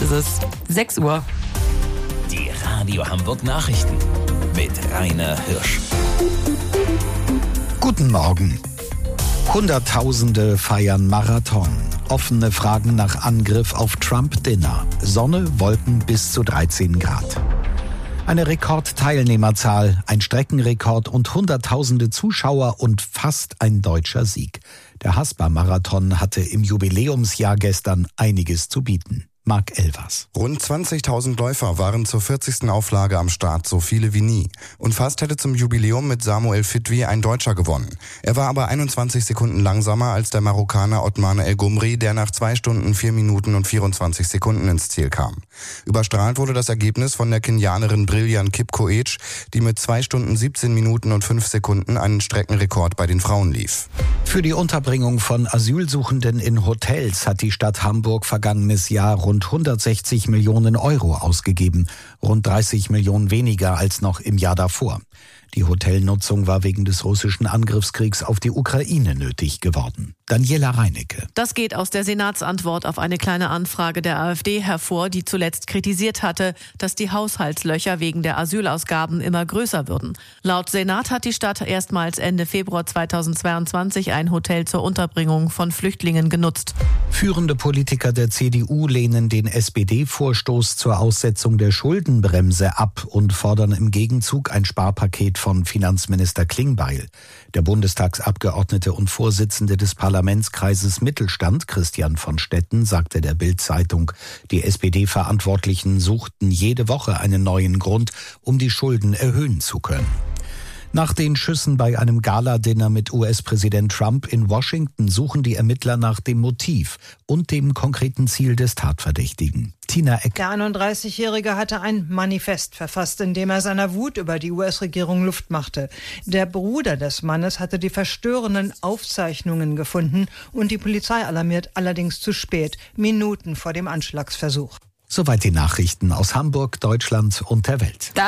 ist es 6 Uhr. Die Radio Hamburg Nachrichten mit Rainer Hirsch. Guten Morgen. Hunderttausende feiern Marathon. Offene Fragen nach Angriff auf Trump-Dinner. Sonne, Wolken bis zu 13 Grad. Eine Rekordteilnehmerzahl, ein Streckenrekord und Hunderttausende Zuschauer und fast ein deutscher Sieg. Der Haspa-Marathon hatte im Jubiläumsjahr gestern einiges zu bieten. Marc Elvers. Rund 20.000 Läufer waren zur 40. Auflage am Start, so viele wie nie. Und fast hätte zum Jubiläum mit Samuel Fitwi ein Deutscher gewonnen. Er war aber 21 Sekunden langsamer als der Marokkaner Othmane El Ghumri, der nach 2 Stunden, 4 Minuten und 24 Sekunden ins Ziel kam. Überstrahlt wurde das Ergebnis von der Kenianerin Brillian Kipkoech, die mit 2 Stunden, 17 Minuten und 5 Sekunden einen Streckenrekord bei den Frauen lief. Für die Unterbringung von Asylsuchenden in Hotels hat die Stadt Hamburg vergangenes Jahr rund 160 Millionen Euro ausgegeben, rund 30 Millionen weniger als noch im Jahr davor. Die Hotelnutzung war wegen des russischen Angriffskriegs auf die Ukraine nötig geworden. Daniela Reinecke. Das geht aus der Senatsantwort auf eine kleine Anfrage der AfD hervor, die zuletzt kritisiert hatte, dass die Haushaltslöcher wegen der Asylausgaben immer größer würden. Laut Senat hat die Stadt erstmals Ende Februar 2022 ein Hotel zur Unterbringung von Flüchtlingen genutzt. Führende Politiker der CDU lehnen den SPD-Vorstoß zur Aussetzung der Schuldenbremse ab und fordern im Gegenzug ein Sparpaket von Finanzminister Klingbeil. Der Bundestagsabgeordnete und Vorsitzende des Parlamentskreises Mittelstand, Christian von Stetten, sagte der Bild-Zeitung, die SPD-Verantwortlichen suchten jede Woche einen neuen Grund, um die Schulden erhöhen zu können. Nach den Schüssen bei einem Gala-Dinner mit US-Präsident Trump in Washington suchen die Ermittler nach dem Motiv und dem konkreten Ziel des Tatverdächtigen. Tina Eck. Der 31-Jährige hatte ein Manifest verfasst, in dem er seiner Wut über die US-Regierung Luft machte. Der Bruder des Mannes hatte die verstörenden Aufzeichnungen gefunden und die Polizei alarmiert, allerdings zu spät, Minuten vor dem Anschlagsversuch. Soweit die Nachrichten aus Hamburg, Deutschland und der Welt.